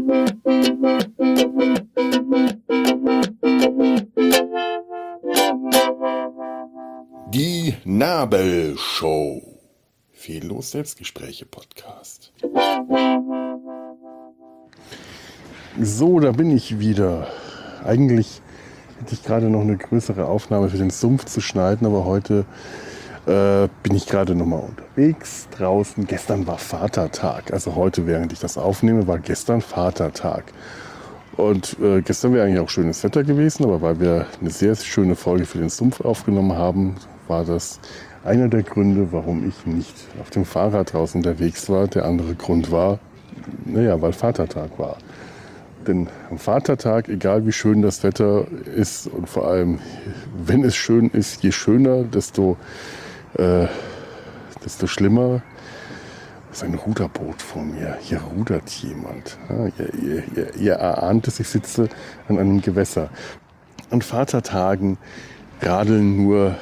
Die Nabelshow. Fehllos Selbstgespräche Podcast. So, da bin ich wieder. Eigentlich hätte ich gerade noch eine größere Aufnahme für den Sumpf zu schneiden, aber heute bin ich gerade nochmal unterwegs draußen. Gestern war Vatertag, also heute, während ich das aufnehme, war gestern Vatertag. Und gestern wäre eigentlich auch schönes Wetter gewesen, aber weil wir eine sehr schöne Folge für den Sumpf aufgenommen haben, war das einer der Gründe, warum ich nicht auf dem Fahrrad draußen unterwegs war. Der andere Grund war, weil Vatertag war. Denn am Vatertag, egal wie schön das Wetter ist und vor allem, wenn es schön ist, je schöner, desto schlimmer. Das ist ein Ruderboot vor mir. Hier rudert jemand. Ja, ihr erahnt es, ich sitze an einem Gewässer. An Vatertagen radeln nur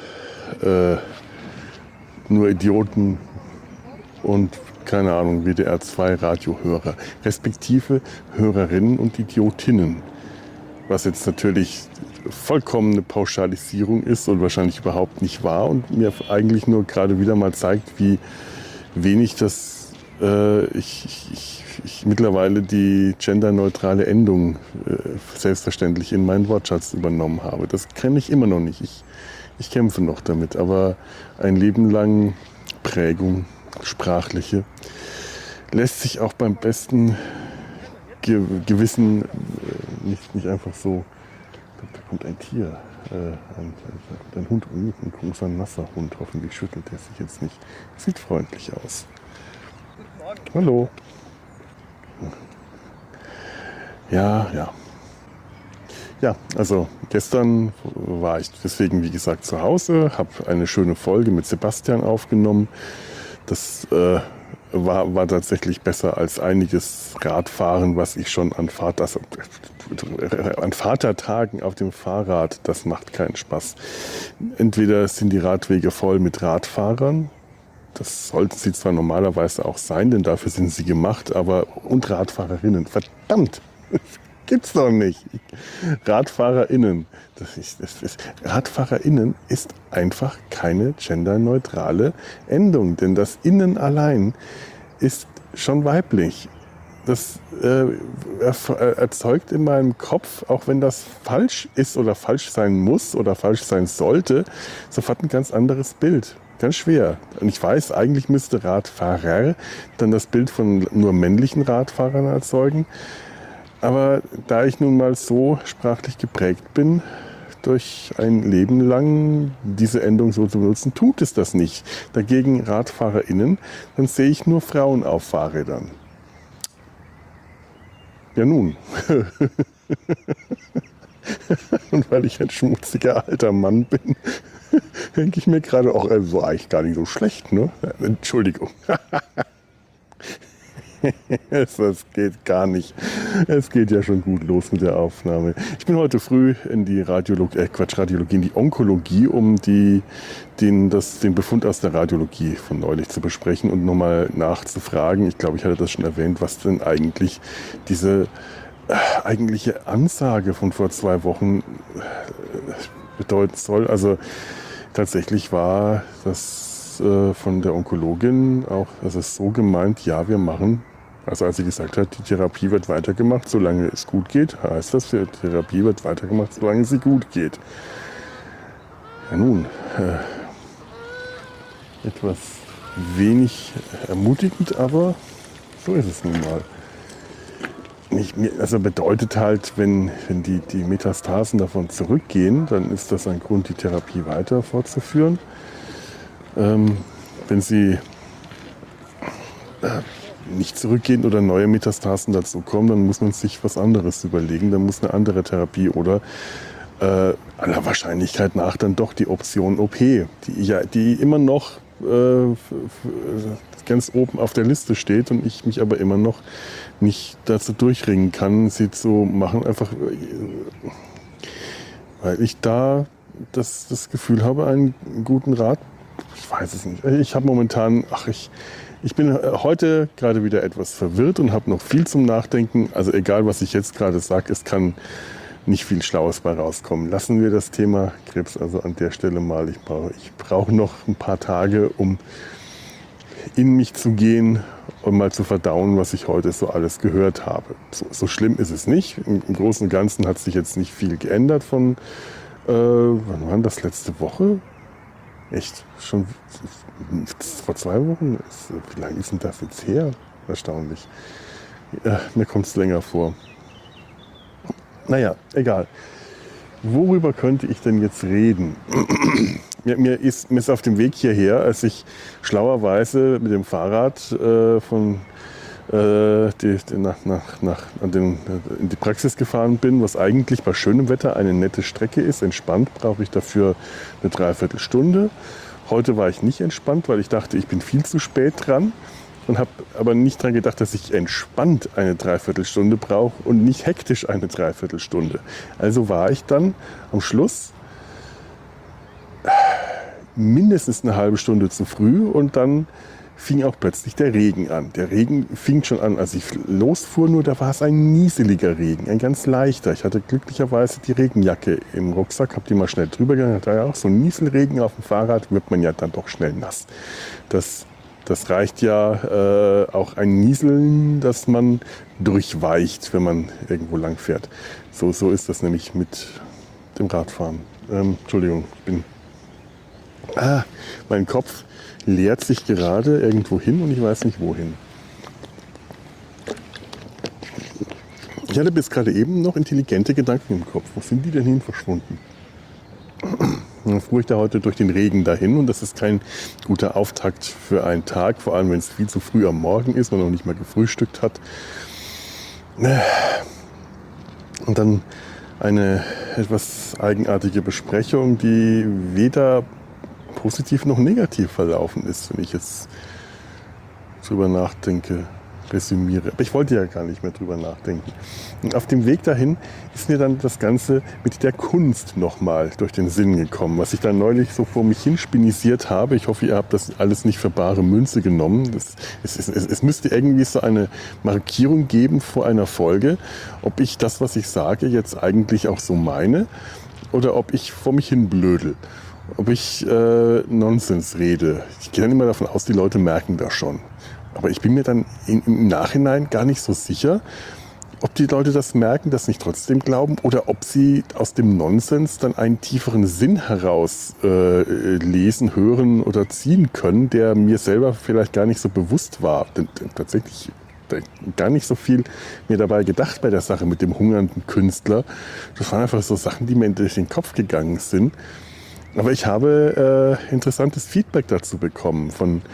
Idioten und, keine Ahnung, WDR 2 Radiohörer, respektive Hörerinnen und Idiotinnen. Was jetzt natürlich vollkommene Pauschalisierung ist und wahrscheinlich überhaupt nicht wahr und mir eigentlich nur gerade wieder mal zeigt, wie wenig ich mittlerweile die genderneutrale Endung selbstverständlich in meinen Wortschatz übernommen habe. Das kenne ich immer noch nicht. Ich kämpfe noch damit, aber ein Leben lang Prägung, sprachliche, lässt sich auch beim besten Gewissen nicht einfach so. Da kommt ein Tier, ein Hund, ein großer nasser Hund. Hoffentlich schüttelt er sich jetzt nicht. Sieht freundlich aus. Hallo. Ja. Ja, also gestern war ich deswegen, wie gesagt, zu Hause, habe eine schöne Folge mit Sebastian aufgenommen. Das war tatsächlich besser als einiges Radfahren, was ich schon an Vatertagen auf dem Fahrrad, das macht keinen Spaß. Entweder sind die Radwege voll mit Radfahrern, das sollten sie zwar normalerweise auch sein, denn dafür sind sie gemacht, und Radfahrerinnen, verdammt, das gibt's doch nicht. RadfahrerInnen, RadfahrerInnen ist einfach keine genderneutrale Endung, denn das Innen allein ist schon weiblich. Das erzeugt in meinem Kopf, auch wenn das falsch ist oder falsch sein muss oder falsch sein sollte, sofort ein ganz anderes Bild. Ganz schwer. Und ich weiß, eigentlich müsste Radfahrer dann das Bild von nur männlichen Radfahrern erzeugen. Aber da ich nun mal so sprachlich geprägt bin, durch ein Leben lang diese Endung so zu benutzen, tut es das nicht. Dagegen RadfahrerInnen, dann sehe ich nur Frauen auf Fahrrädern. Ja nun. Und weil ich ein schmutziger alter Mann bin, denke ich mir gerade auch, so eigentlich gar nicht so schlecht, ne? Entschuldigung. Das geht gar nicht. Es geht ja schon gut los mit der Aufnahme. Ich bin heute früh in die in die Onkologie, um den Befund aus der Radiologie von neulich zu besprechen und nochmal nachzufragen. Ich glaube, ich hatte das schon erwähnt, was denn eigentlich diese eigentliche Ansage von vor 2 Wochen bedeuten soll. Also tatsächlich war das von der Onkologin auch, das ist so gemeint, ja, wir machen, also als sie gesagt hat, die Therapie wird weitergemacht, solange es gut geht, heißt das, die Therapie wird weitergemacht, solange sie gut geht. Ja nun, etwas wenig ermutigend, aber so ist es nun mal. Also bedeutet halt, wenn die Metastasen davon zurückgehen, dann ist das ein Grund, die Therapie weiter fortzuführen. Wenn sie nicht zurückgehen oder neue Metastasen dazu kommen, dann muss man sich was anderes überlegen. Dann muss eine andere Therapie oder aller Wahrscheinlichkeit nach dann doch die Option OP, die immer noch ganz oben auf der Liste steht und ich mich aber immer noch nicht dazu durchringen kann, sie zu machen, einfach weil ich da das Gefühl habe, einen guten Rat Ich weiß es nicht. Ich habe momentan, ich bin heute gerade wieder etwas verwirrt und habe noch viel zum Nachdenken. Also egal, was ich jetzt gerade sage, es kann nicht viel Schlaues bei rauskommen. Lassen wir das Thema Krebs also an der Stelle mal. Ich brauche noch ein paar Tage, um in mich zu gehen und mal zu verdauen, was ich heute so alles gehört habe. So schlimm ist es nicht. Im Großen und Ganzen hat sich jetzt nicht viel geändert von, wann war das, letzte Woche? Echt? Schon vor 2 Wochen? Wie lange ist denn das jetzt her? Erstaunlich. Mir kommt es länger vor. Naja, egal. Worüber könnte ich denn jetzt reden? Mir ist auf dem Weg hierher, als ich schlauerweise mit dem Fahrrad in die Praxis gefahren bin, was eigentlich bei schönem Wetter eine nette Strecke ist. Entspannt brauche ich dafür eine Dreiviertelstunde. Heute war ich nicht entspannt, weil ich dachte, ich bin viel zu spät dran. Und habe aber nicht daran gedacht, dass ich entspannt eine Dreiviertelstunde brauche und nicht hektisch eine Dreiviertelstunde. Also war ich dann am Schluss mindestens eine halbe Stunde zu früh und dann fing auch plötzlich der Regen an. Der Regen fing schon an, als ich losfuhr, nur da war es ein nieseliger Regen, ein ganz leichter. Ich hatte glücklicherweise die Regenjacke im Rucksack, habe die mal schnell drüber gegangen. Da ja auch so ein Nieselregen auf dem Fahrrad, wird man ja dann doch schnell nass. Das reicht ja auch ein Nieseln, dass man durchweicht, wenn man irgendwo lang fährt. So ist das nämlich mit dem Radfahren. Entschuldigung, mein Kopf leert sich gerade irgendwo hin und ich weiß nicht wohin. Ich hatte bis gerade eben noch intelligente Gedanken im Kopf. Wo sind die denn hin verschwunden? Dann fuhr ich da heute durch den Regen dahin und das ist kein guter Auftakt für einen Tag, vor allem wenn es viel zu früh am Morgen ist und noch nicht mal gefrühstückt hat. Und dann eine etwas eigenartige Besprechung, die weder positiv noch negativ verlaufen ist, wenn ich jetzt drüber nachdenke, resümiere. Aber ich wollte ja gar nicht mehr drüber nachdenken. Und auf dem Weg dahin ist mir dann das Ganze mit der Kunst nochmal durch den Sinn gekommen, was ich dann neulich so vor mich hin spinisiert habe. Ich hoffe, ihr habt das alles nicht für bare Münze genommen. Es müsste irgendwie so eine Markierung geben vor einer Folge, ob ich das, was ich sage, jetzt eigentlich auch so meine oder ob ich vor mich hin blödel. Ob ich Nonsens rede. Ich gehe dann immer davon aus, die Leute merken das schon. Aber ich bin mir dann im Nachhinein gar nicht so sicher, ob die Leute das merken, das nicht trotzdem glauben oder ob sie aus dem Nonsens dann einen tieferen Sinn heraus lesen, hören oder ziehen können, der mir selber vielleicht gar nicht so bewusst war. Denn tatsächlich gar nicht so viel mir dabei gedacht bei der Sache mit dem hungernden Künstler. Das waren einfach so Sachen, die mir durch den Kopf gegangen sind. Aber ich habe interessantes Feedback dazu bekommen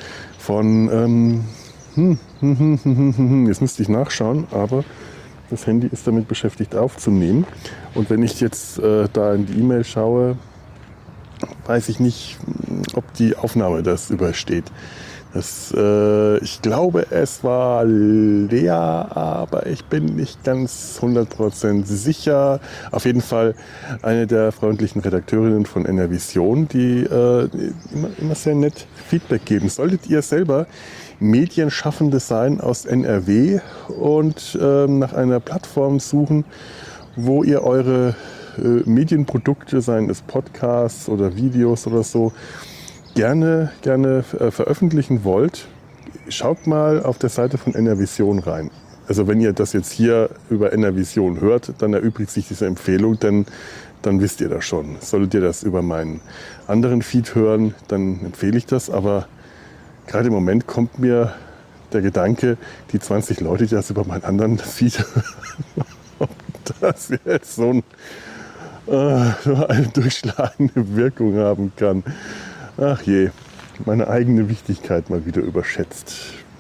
jetzt müsste ich nachschauen, aber das Handy ist damit beschäftigt aufzunehmen. Und wenn ich jetzt da in die E-Mail schaue, weiß ich nicht, ob die Aufnahme das übersteht. Ich glaube, es war Lea, aber ich bin nicht ganz 100% sicher. Auf jeden Fall eine der freundlichen Redakteurinnen von NRVision, die immer sehr nett Feedback geben. Solltet ihr selber Medienschaffende sein aus NRW und nach einer Plattform suchen, wo ihr eure Medienprodukte, seien es Podcasts oder Videos oder so, gerne veröffentlichen wollt, schaut mal auf der Seite von NRVision rein. Also wenn ihr das jetzt hier über NRVision hört, dann erübrigt sich diese Empfehlung, denn dann wisst ihr das schon. Solltet ihr das über meinen anderen Feed hören, dann empfehle ich das. Aber gerade im Moment kommt mir der Gedanke, die 20 Leute, die das über meinen anderen Feed hören, ob das jetzt so eine durchschlagende Wirkung haben kann. Ach je, meine eigene Wichtigkeit mal wieder überschätzt.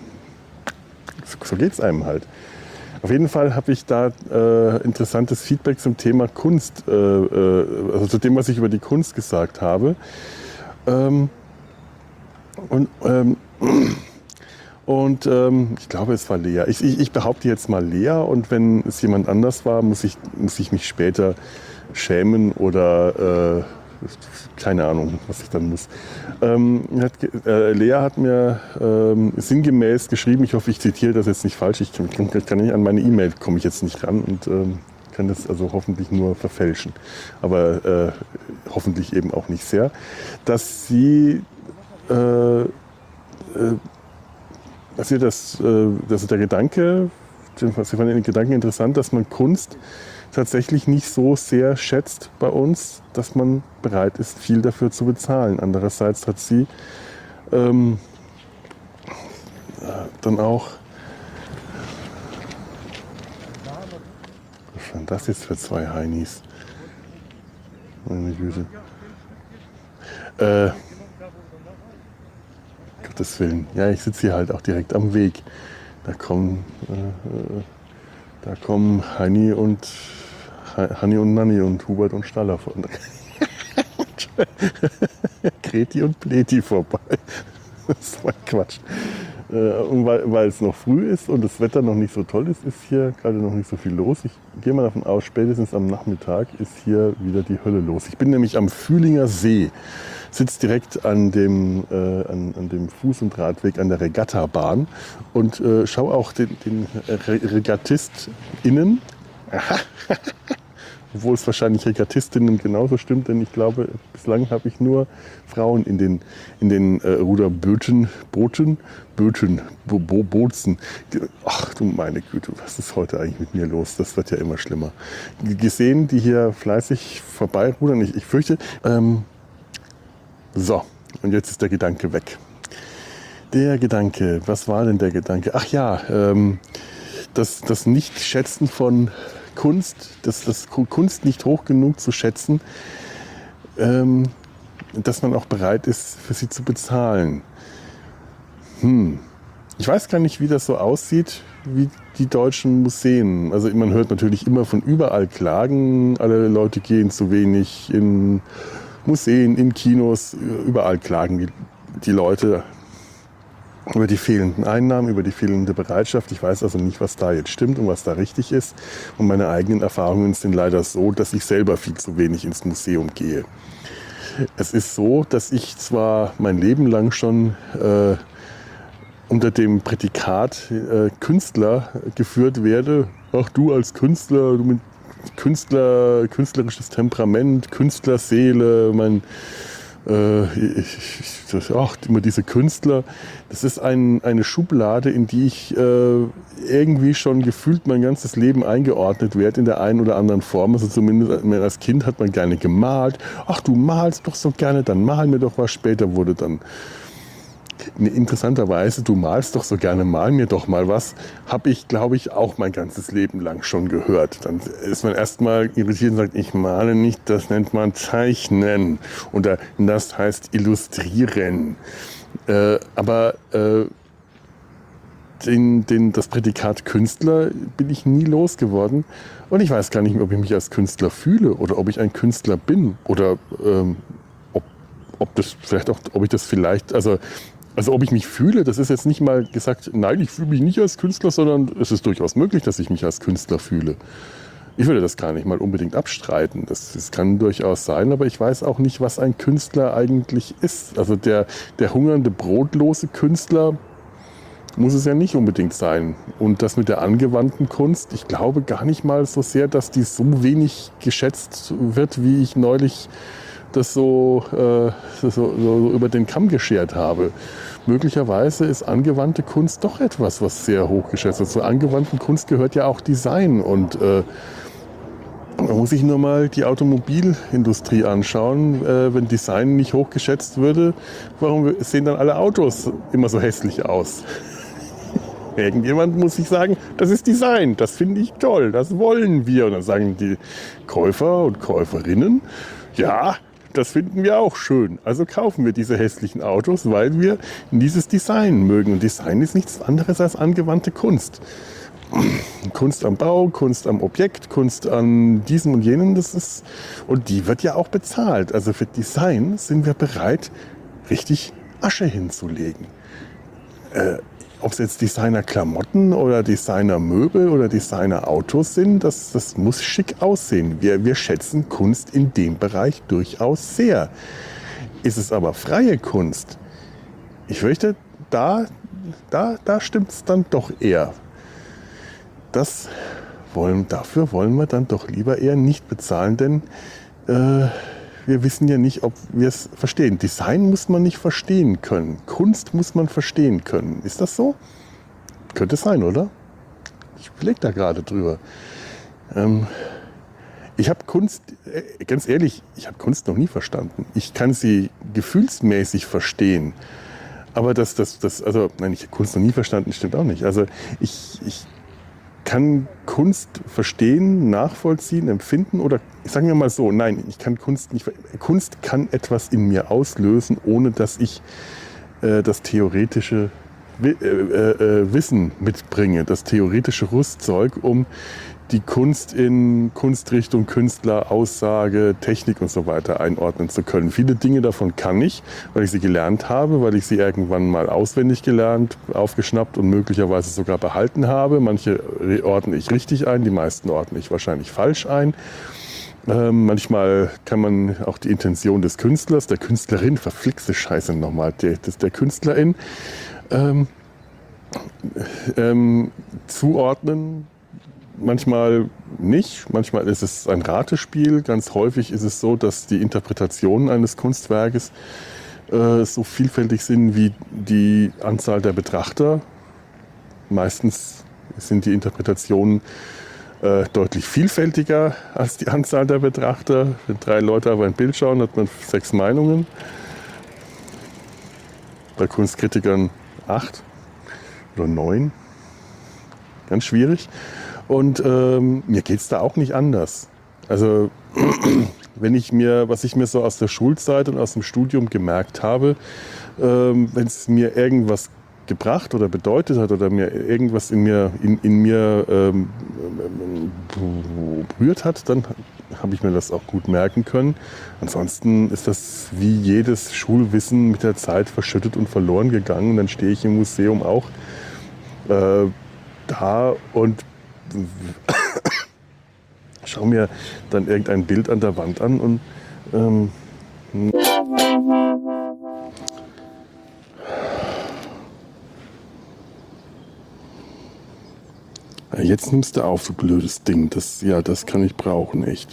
So geht's einem halt. Auf jeden Fall habe ich da interessantes Feedback zum Thema Kunst, also zu dem, was ich über die Kunst gesagt habe. Ich glaube, es war Lea. Ich behaupte jetzt mal Lea und wenn es jemand anders war, muss ich mich später schämen oder keine Ahnung, was ich dann muss. Lea hat mir sinngemäß geschrieben, ich hoffe, ich zitiere das jetzt nicht falsch, ich kann nicht an meine E-Mail, komme ich jetzt nicht ran und kann das also hoffentlich nur verfälschen, aber hoffentlich eben auch nicht sehr, dass sie dass der Gedanke, sie fanden den Gedanken interessant, dass man Kunst tatsächlich nicht so sehr schätzt bei uns, dass man bereit ist, viel dafür zu bezahlen. Andererseits hat sie dann auch, was war denn das jetzt für zwei Heinis? Meine Güte. Gottes Willen. Ja, ich sitze hier halt auch direkt am Weg. Da kommen Heini und Nanni und Hubert und Staller von Kreti und Pleti vorbei. Das war Quatsch. Und weil es noch früh ist und das Wetter noch nicht so toll ist, ist hier gerade noch nicht so viel los. Ich gehe mal davon aus, spätestens am Nachmittag ist hier wieder die Hölle los. Ich bin nämlich am Fühlinger See, sitze direkt an dem Fuß- und Radweg an der Regattabahn und schaue auch den RegattistInnen, obwohl es wahrscheinlich Regattistinnen genauso stimmt, denn ich glaube, bislang habe ich nur Frauen in den Ruderbooten. Ach du meine Güte, was ist heute eigentlich mit mir los? Das wird ja immer schlimmer. Gesehen, die hier fleißig vorbeirudern. Ich fürchte, so, und jetzt ist der Gedanke weg. Der Gedanke, was war denn der Gedanke? Ach ja, das Nicht-Schätzen von Kunst, das Kunst nicht hoch genug zu schätzen, dass man auch bereit ist, für sie zu bezahlen. Ich weiß gar nicht, wie das so aussieht, wie die deutschen Museen. Also man hört natürlich immer von überall Klagen, alle Leute gehen zu wenig in Museen, in Kinos, überall klagen die Leute über die fehlenden Einnahmen, über die fehlende Bereitschaft. Ich weiß also nicht, was da jetzt stimmt und was da richtig ist. Und meine eigenen Erfahrungen sind leider so, dass ich selber viel zu wenig ins Museum gehe. Es ist so, dass ich zwar mein Leben lang schon unter dem Prädikat Künstler geführt werde. Ach, du als Künstler, du mit künstlerisches Temperament, Künstlerseele, immer diese Künstler. Das ist eine Schublade, in die ich irgendwie schon gefühlt mein ganzes Leben eingeordnet werde in der einen oder anderen Form. Also zumindest als Kind hat man gerne gemalt. Ach, du malst doch so gerne, dann mal mir doch was. Später wurde dann interessanterweise, du malst doch so gerne, mal mir doch mal was, habe ich, glaube ich, auch mein ganzes Leben lang schon gehört. Dann ist man erstmal irritiert und sagt, ich male nicht, das nennt man Zeichnen. Und das heißt Illustrieren. Aber das Prädikat Künstler bin ich nie losgeworden. Und ich weiß gar nicht mehr, ob ich mich als Künstler fühle oder ob ich ein Künstler bin. Oder ob ich mich fühle, das ist jetzt nicht mal gesagt, nein, ich fühle mich nicht als Künstler, sondern es ist durchaus möglich, dass ich mich als Künstler fühle. Ich würde das gar nicht mal unbedingt abstreiten. Das kann durchaus sein, aber ich weiß auch nicht, was ein Künstler eigentlich ist. Also der hungernde, brotlose Künstler muss es ja nicht unbedingt sein. Und das mit der angewandten Kunst, ich glaube gar nicht mal so sehr, dass die so wenig geschätzt wird, wie ich neulich das so über den Kamm geschert habe. Möglicherweise ist angewandte Kunst doch etwas, was sehr hoch geschätzt wird. Zur angewandten Kunst gehört ja auch Design. Und man muss sich nur mal die Automobilindustrie anschauen. Wenn Design nicht hoch geschätzt würde, warum sehen dann alle Autos immer so hässlich aus? Irgendjemand muss sich sagen, das ist Design, das finde ich toll, das wollen wir. Und dann sagen die Käufer und Käuferinnen, ja, das finden wir auch schön. Also kaufen wir diese hässlichen Autos, weil wir dieses Design mögen. Und Design ist nichts anderes als angewandte Kunst. Kunst am Bau, Kunst am Objekt, Kunst an diesem und jenem. Und die wird ja auch bezahlt. Also für Design sind wir bereit, richtig Asche hinzulegen. ob es jetzt Designer-Klamotten oder Designer-Möbel oder Designer-Autos sind, das muss schick aussehen. Wir schätzen Kunst in dem Bereich durchaus sehr. Ist es aber freie Kunst? Ich fürchte, da stimmt es dann doch eher. Dafür wollen wir dann doch lieber eher nicht bezahlen, denn wir wissen ja nicht, ob wir es verstehen. Design muss man nicht verstehen können. Kunst muss man verstehen können. Ist das so? Könnte sein, oder? Ich überlege da gerade drüber. Ich habe Kunst, ganz ehrlich, ich habe Kunst noch nie verstanden. Ich kann sie gefühlsmäßig verstehen. Aber ich habe Kunst noch nie verstanden, stimmt auch nicht. Also ich kann Kunst verstehen, nachvollziehen, empfinden oder sagen wir mal so, nein, ich kann Kunst nicht. Kunst kann etwas in mir auslösen, ohne dass ich das theoretische Wissen mitbringe, das theoretische Rüstzeug, um die Kunst in Kunstrichtung, Künstler, Aussage, Technik und so weiter einordnen zu können. Viele Dinge davon kann ich, weil ich sie gelernt habe, weil ich sie irgendwann mal auswendig gelernt, aufgeschnappt und möglicherweise sogar behalten habe. Manche ordne ich richtig ein, die meisten ordne ich wahrscheinlich falsch ein. Manchmal kann man auch die Intention des Künstlers, der Künstlerin, verflixte Scheiße nochmal, der Künstlerin, zuordnen. Manchmal nicht, manchmal ist es ein Ratespiel. Ganz häufig ist es so, dass die Interpretationen eines Kunstwerkes so vielfältig sind wie die Anzahl der Betrachter. Meistens sind die Interpretationen deutlich vielfältiger als die Anzahl der Betrachter. Wenn 3 Leute auf ein Bild schauen, hat man 6 Meinungen. Bei Kunstkritikern 8 oder 9. Ganz schwierig. Und mir geht es da auch nicht anders. Also was ich mir so aus der Schulzeit und aus dem Studium gemerkt habe, wenn es mir irgendwas gebracht oder bedeutet hat oder mir irgendwas in mir berührt hat, dann habe ich mir das auch gut merken können. Ansonsten ist das wie jedes Schulwissen mit der Zeit verschüttet und verloren gegangen. Und dann stehe ich im Museum auch da und schau mir dann irgendein Bild an der Wand an und jetzt nimmst du auf, du blödes Ding. Das kann ich brauchen, echt.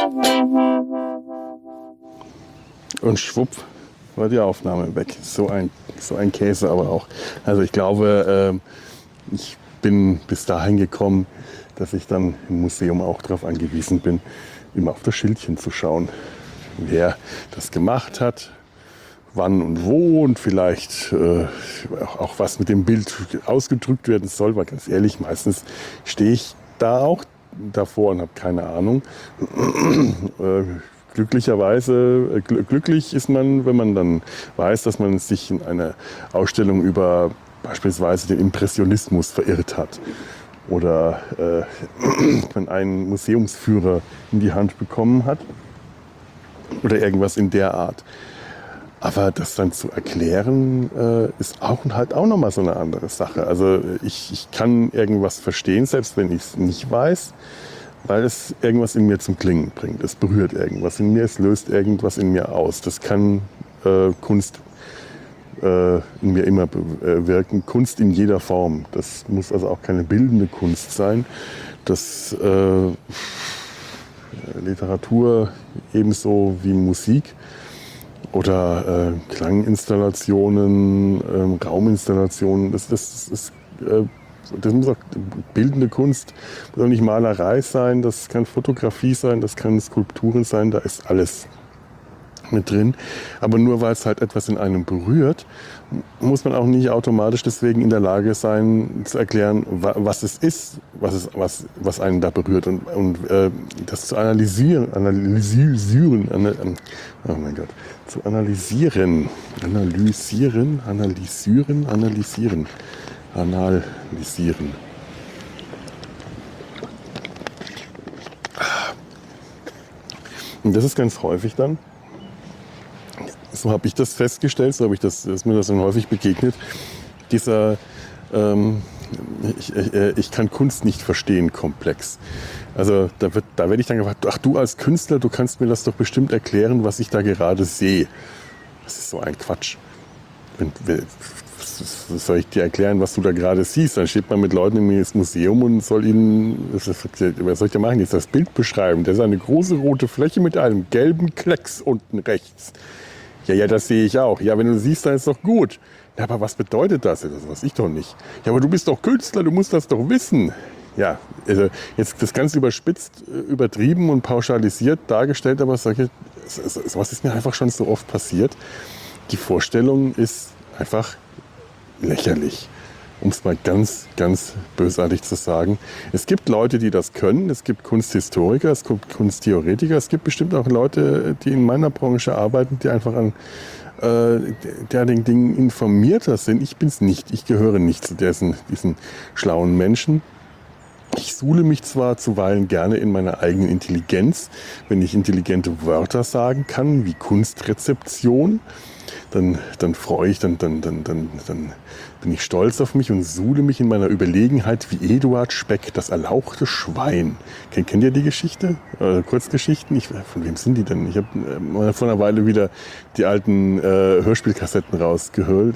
Und schwupp war die Aufnahme weg. So ein Käse aber auch. Also ich glaube, ich bin bis dahin gekommen, dass ich dann im Museum auch darauf angewiesen bin, immer auf das Schildchen zu schauen, wer das gemacht hat, wann und wo und vielleicht auch was mit dem Bild ausgedrückt werden soll. Weil ganz ehrlich, meistens stehe ich da auch davor und habe keine Ahnung. Glücklich ist man, wenn man dann weiß, dass man sich in einer Ausstellung über beispielsweise den Impressionismus verirrt hat oder wenn ein Museumsführer in die Hand bekommen hat oder irgendwas in der Art. Aber das dann zu erklären, ist auch nochmal so eine andere Sache. Also ich kann irgendwas verstehen, selbst wenn ich es nicht weiß, weil es irgendwas in mir zum Klingen bringt. Es berührt irgendwas in mir, es löst irgendwas in mir aus. Das kann Kunst in mir immer wirken. Kunst in jeder Form. Das muss also auch keine bildende Kunst sein. Das Literatur ebenso wie Musik oder Klanginstallationen, Rauminstallationen. Das muss auch bildende Kunst, muss auch nicht Malerei sein, das kann Fotografie sein, das kann Skulpturen sein, da ist alles mit drin. Aber nur weil es halt etwas in einem berührt, muss man auch nicht automatisch deswegen in der Lage sein zu erklären, was es ist, was einen da berührt und das zu analysieren, oh mein Gott, zu analysieren. Und das ist ganz häufig dann, so habe ich das festgestellt, ist mir das dann häufig begegnet, dieser Ich kann Kunst nicht verstehen, komplex. Also da werde ich dann gefragt, ach du als Künstler, du kannst mir das doch bestimmt erklären, was ich da gerade sehe. Das ist so ein Quatsch. Soll ich dir erklären, was du da gerade siehst? Dann steht man mit Leuten im Museum und soll ihnen, was soll ich da machen, jetzt das Bild beschreiben. Das ist eine große rote Fläche mit einem gelben Klecks unten rechts. Ja, das sehe ich auch. Ja, wenn du siehst, dann ist doch gut. Ja, aber was bedeutet das? Das weiß ich doch nicht. Ja, aber du bist doch Künstler, du musst das doch wissen. Ja, also jetzt das ganz überspitzt, übertrieben und pauschalisiert dargestellt, aber sowas ist mir einfach schon so oft passiert. Die Vorstellung ist einfach lächerlich, um es mal ganz, ganz bösartig zu sagen. Es gibt Leute, die das können, es gibt Kunsthistoriker, es gibt Kunsttheoretiker, es gibt bestimmt auch Leute, die in meiner Branche arbeiten, die einfach an derartigen Dingen informierter sind. Ich bin es nicht, ich gehöre nicht zu diesen schlauen Menschen. Ich suhle mich zwar zuweilen gerne in meiner eigenen Intelligenz, wenn ich intelligente Wörter sagen kann, wie Kunstrezeption, dann freue ich, dann bin ich stolz auf mich und suhle mich in meiner Überlegenheit wie Eduard Speck, das erlauchte Schwein. Kennt ihr die Geschichte? Kurzgeschichten? Von wem sind die denn? Ich habe vor einer Weile wieder die alten Hörspielkassetten rausgeholt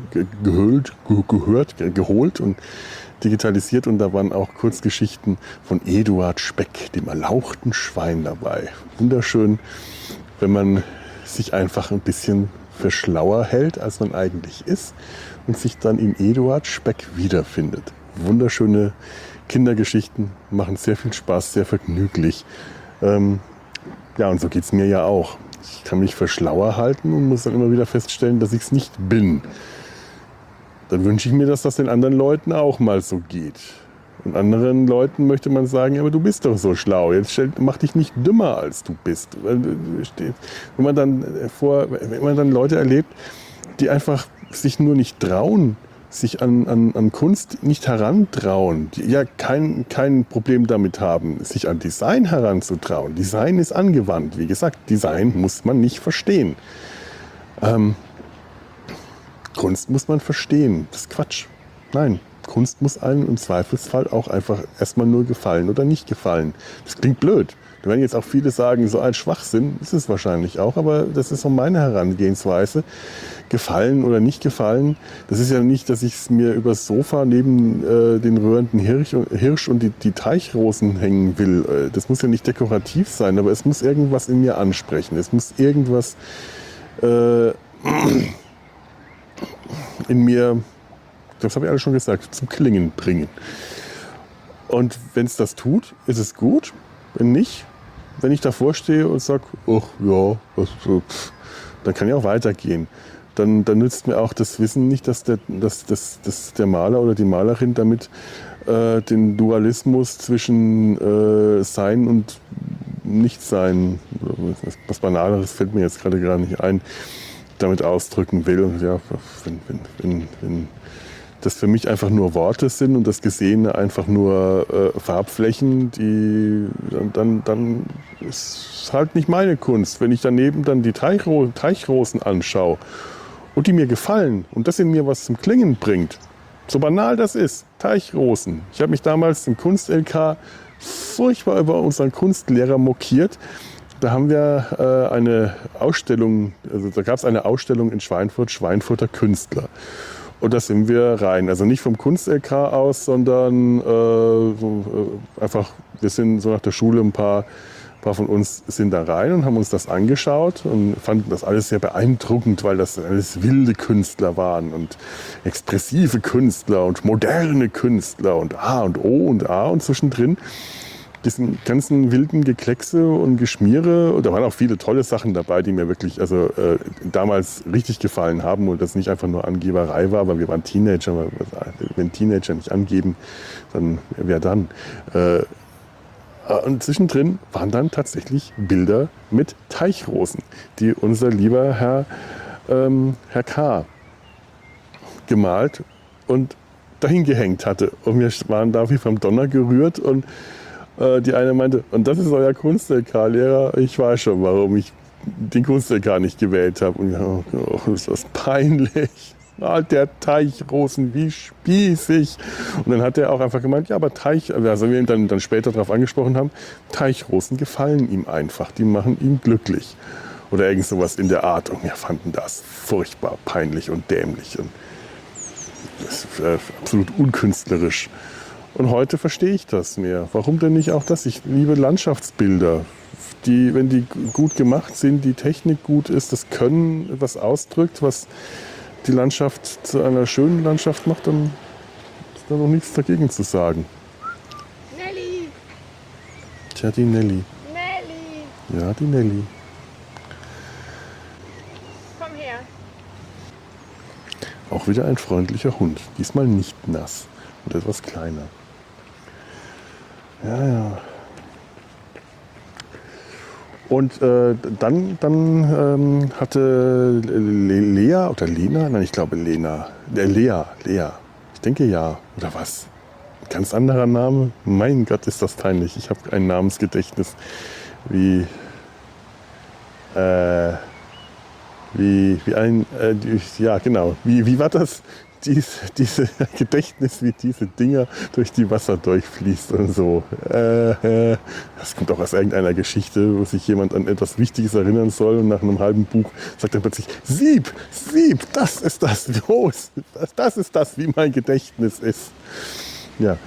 und digitalisiert und da waren auch Kurzgeschichten von Eduard Speck, dem erlauchten Schwein dabei. Wunderschön, wenn man sich einfach ein bisschen für schlauer hält, als man eigentlich ist und sich dann in Eduard Speck wiederfindet. Wunderschöne Kindergeschichten, machen sehr viel Spaß, sehr vergnüglich. Ja, und so geht es mir ja auch. Ich kann mich für schlauer halten und muss dann immer wieder feststellen, dass ich es nicht bin. Dann wünsche ich mir, dass das den anderen Leuten auch mal so geht. Und anderen Leuten möchte man sagen, ja, aber du bist doch so schlau, jetzt mach dich nicht dümmer, als du bist. Wenn man dann Leute erlebt, die einfach sich nur nicht trauen, sich an Kunst nicht herantrauen, die ja kein Problem damit haben, sich an Design heranzutrauen. Design ist angewandt. Wie gesagt, Design muss man nicht verstehen. Kunst muss man verstehen. Das ist Quatsch. Nein. Kunst muss einem im Zweifelsfall auch einfach erstmal nur gefallen oder nicht gefallen. Das klingt blöd. Da werden jetzt auch viele sagen, so ein Schwachsinn ist es wahrscheinlich auch, aber das ist so meine Herangehensweise. Gefallen oder nicht gefallen, das ist ja nicht, dass ich es mir übers Sofa neben den rührenden Hirsch und die Teichrosen hängen will. Das muss ja nicht dekorativ sein, aber es muss irgendwas in mir ansprechen. Es muss irgendwas in mir, das habe ich alles schon gesagt, zum Klingen bringen. Und wenn es das tut, ist es gut. Wenn nicht, wenn ich davor stehe und sage, ach ja, dann kann ich auch weitergehen. Dann nützt mir auch das Wissen nicht, dass der Maler oder die Malerin damit den Dualismus zwischen Sein und Nichtsein, was Banaleres fällt mir jetzt gerade gar nicht ein, damit ausdrücken will. Und ja, wenn das für mich einfach nur Worte sind und das Gesehene einfach nur Farbflächen, dann ist halt nicht meine Kunst. Wenn ich daneben dann die Teichrosen anschaue und die mir gefallen und das in mir was zum Klingen bringt, so banal das ist, Teichrosen. Ich habe mich damals im Kunst-LK furchtbar über unseren Kunstlehrer mokiert. Da haben wir eine Ausstellung, also da gab es eine Ausstellung in Schweinfurt, Schweinfurter Künstler. Und da sind wir rein. Also nicht vom Kunst-LK aus, sondern einfach, wir sind so nach der Schule, ein paar von uns sind da rein und haben uns das angeschaut und fanden das alles sehr beeindruckend, weil das alles wilde Künstler waren und expressive Künstler und moderne Künstler und A und O und A und zwischendrin diesen ganzen wilden Gekleckse und Geschmiere. Und da waren auch viele tolle Sachen dabei, die mir wirklich damals richtig gefallen haben und das nicht einfach nur Angeberei war, weil wir waren Teenager. Wenn Teenager nicht angeben, dann wer dann? Und zwischendrin waren dann tatsächlich Bilder mit Teichrosen, die unser lieber Herr K. gemalt und dahin gehängt hatte. Und wir waren da wie vom Donner gerührt und die eine meinte, und das ist euer Kunst-LK-Lehrer, ich weiß schon, warum ich den Kunst-LK nicht gewählt habe. Und oh, ist das peinlich. malt der Teichrosen, wie spießig. Und dann hat er auch einfach gemeint, ja, aber also wir ihn dann später darauf angesprochen haben, Teichrosen gefallen ihm einfach, die machen ihn glücklich. Oder irgend sowas in der Art. Und wir fanden das furchtbar peinlich und dämlich. Und das ist absolut unkünstlerisch. Und heute verstehe ich das mehr. Warum denn nicht auch das? Ich liebe Landschaftsbilder. Wenn die gut gemacht sind, die Technik gut ist, das Können was ausdrückt, was die Landschaft zu einer schönen Landschaft macht, dann ist da noch nichts dagegen zu sagen. Nelly! Tja, die Nelly. Nelly! Ja, die Nelly. Komm her. Auch wieder ein freundlicher Hund. Diesmal nicht nass und etwas kleiner. Ja. Und dann hatte Lea oder Lena, nein, ich glaube Lea. Ich denke ja, oder was? Ein ganz anderer Name? Mein Gott, ist das peinlich. Ich habe ein Namensgedächtnis wie war das? Diese Gedächtnis, wie diese Dinger durch die Wasser durchfließt und so. Das kommt auch aus irgendeiner Geschichte, wo sich jemand an etwas Wichtiges erinnern soll und nach einem halben Buch sagt dann plötzlich, Sieb, das ist das, los, das ist das, wie mein Gedächtnis ist. Ja,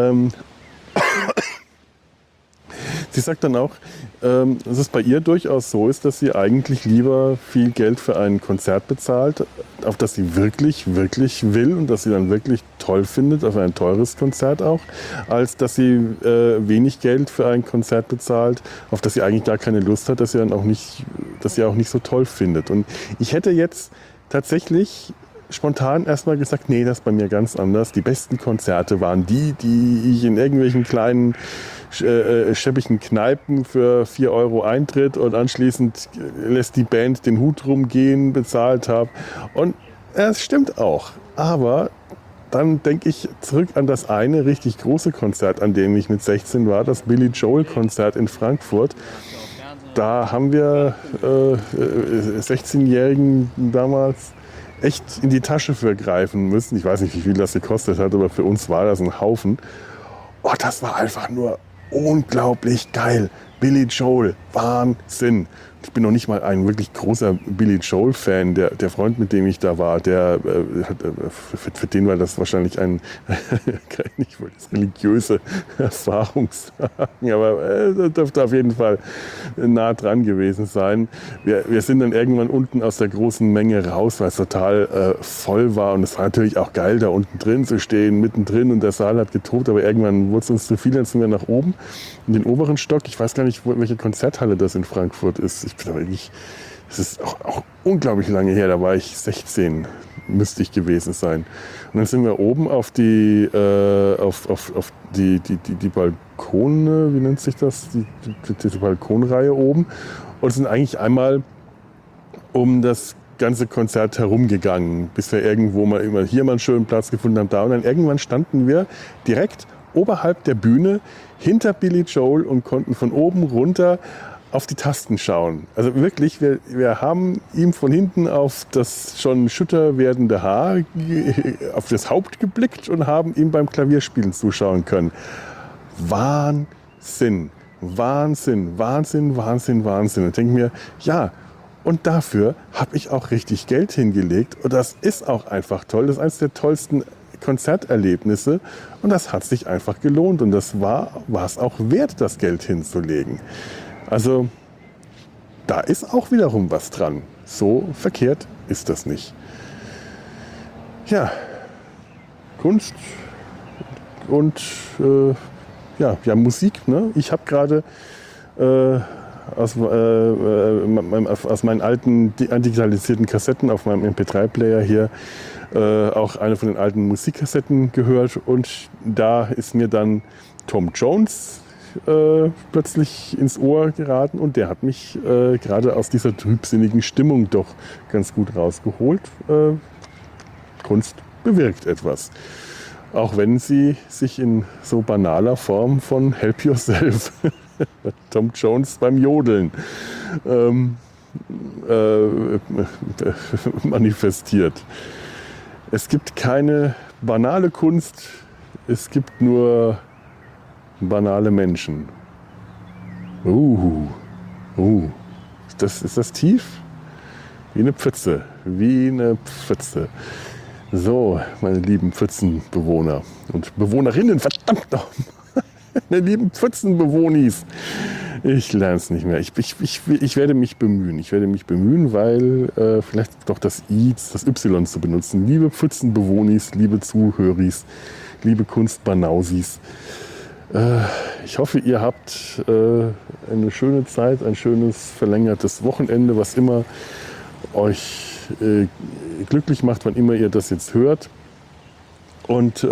sie sagt dann auch, dass es bei ihr durchaus so ist, dass sie eigentlich lieber viel Geld für ein Konzert bezahlt, auf das sie wirklich, wirklich will und das sie dann wirklich toll findet, auf ein teures Konzert auch, als dass sie wenig Geld für ein Konzert bezahlt, auf das sie eigentlich gar keine Lust hat, dass sie auch nicht so toll findet. Und ich hätte jetzt tatsächlich spontan erstmal gesagt, nee, das ist bei mir ganz anders. Die besten Konzerte waren die ich in irgendwelchen kleinen schäbigen Kneipen für 4 € Eintritt und anschließend lässt die Band den Hut rumgehen, bezahlt habe. Und es stimmt auch. Aber dann denke ich zurück an das eine richtig große Konzert, an dem ich mit 16 war, das Billy Joel Konzert in Frankfurt. Da haben wir 16-Jährigen damals echt in die Tasche für greifen müssen. Ich weiß nicht, wie viel das gekostet hat, aber für uns war das ein Haufen. Oh, das war einfach nur unglaublich geil. Billy Joel, Wahnsinn. Ich bin noch nicht mal ein wirklich großer Billy Joel-Fan. Der Freund, mit dem ich da war, für den war das wahrscheinlich ich wollte das religiöse Erfahrung sagen, aber dürfte auf jeden Fall nah dran gewesen sein. Wir sind dann irgendwann unten aus der großen Menge raus, weil es total voll war. Und es war natürlich auch geil, da unten drin zu stehen, mittendrin. Und der Saal hat getobt, aber irgendwann wurde es uns zu viel. Dann sind wir nach oben in den oberen Stock. Ich weiß gar nicht, welche Konzerthalle das in Frankfurt ist. Es ist auch unglaublich lange her, da war ich 16, müsste ich gewesen sein. Und dann sind wir oben auf die Balkone, wie nennt sich das, diese Balkonreihe oben, und sind eigentlich einmal um das ganze Konzert herumgegangen, bis wir irgendwo mal hier mal einen schönen Platz gefunden haben, da. Und dann irgendwann standen wir direkt oberhalb der Bühne hinter Billy Joel und konnten von oben runter auf die Tasten schauen. Also wirklich, wir haben ihm von hinten auf das schon schütter werdende Haar, auf das Haupt geblickt und haben ihm beim Klavierspielen zuschauen können. Wahnsinn, Wahnsinn, Wahnsinn, Wahnsinn, Wahnsinn. Und denke mir, ja, und dafür habe ich auch richtig Geld hingelegt. Und das ist auch einfach toll. Das ist eines der tollsten Konzerterlebnisse. Und das hat sich einfach gelohnt. Und das war es auch wert, das Geld hinzulegen. Also da ist auch wiederum was dran. So verkehrt ist das nicht. Ja, Kunst und Musik. Ne? Ich habe gerade aus meinen alten digitalisierten Kassetten auf meinem MP3-Player hier auch eine von den alten Musikkassetten gehört. Und da ist mir dann Tom Jones plötzlich ins Ohr geraten und der hat mich gerade aus dieser trübsinnigen Stimmung doch ganz gut rausgeholt. Kunst bewirkt etwas. Auch wenn sie sich in so banaler Form von Help Yourself, Tom Jones beim Jodeln, manifestiert. Es gibt keine banale Kunst, es gibt nur banale Menschen. Ist das tief? Wie eine Pfütze, wie eine Pfütze. So, meine lieben Pfützenbewohner und Bewohnerinnen, verdammt noch, meine lieben Pfützenbewohnis. Ich lerne es nicht mehr. Ich werde mich bemühen. Ich werde mich bemühen, weil vielleicht doch das Y zu benutzen. Liebe Pfützenbewohnis, liebe Zuhöris, liebe Kunstbanausis. Ich hoffe, ihr habt eine schöne Zeit, ein schönes verlängertes Wochenende, was immer euch glücklich macht, wann immer ihr das jetzt hört. Und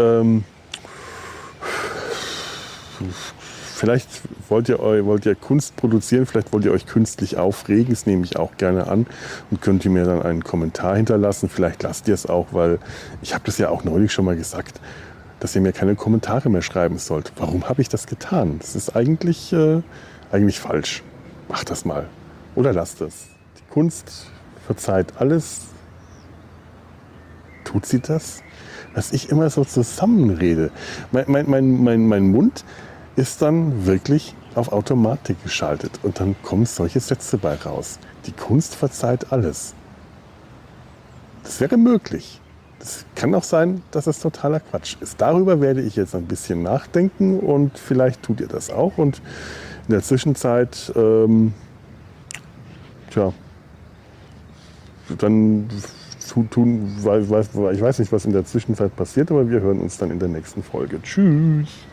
vielleicht wollt ihr Kunst produzieren, vielleicht wollt ihr euch künstlich aufregen, das nehme ich auch gerne an und könnt ihr mir dann einen Kommentar hinterlassen. Vielleicht lasst ihr es auch, weil ich habe das ja auch neulich schon mal gesagt, dass ihr mir keine Kommentare mehr schreiben sollt. Warum habe ich das getan? Das ist eigentlich falsch. Macht das mal. Oder lasst es. Die Kunst verzeiht alles. Tut sie das? Dass ich immer so zusammenrede. Mein Mund ist dann wirklich auf Automatik geschaltet. Und dann kommen solche Sätze bei raus. Die Kunst verzeiht alles. Das wäre möglich. Es kann auch sein, dass es totaler Quatsch ist. Darüber werde ich jetzt ein bisschen nachdenken und vielleicht tut ihr das auch. Und in der Zwischenzeit, dann ich weiß nicht, was in der Zwischenzeit passiert, aber wir hören uns dann in der nächsten Folge. Tschüss!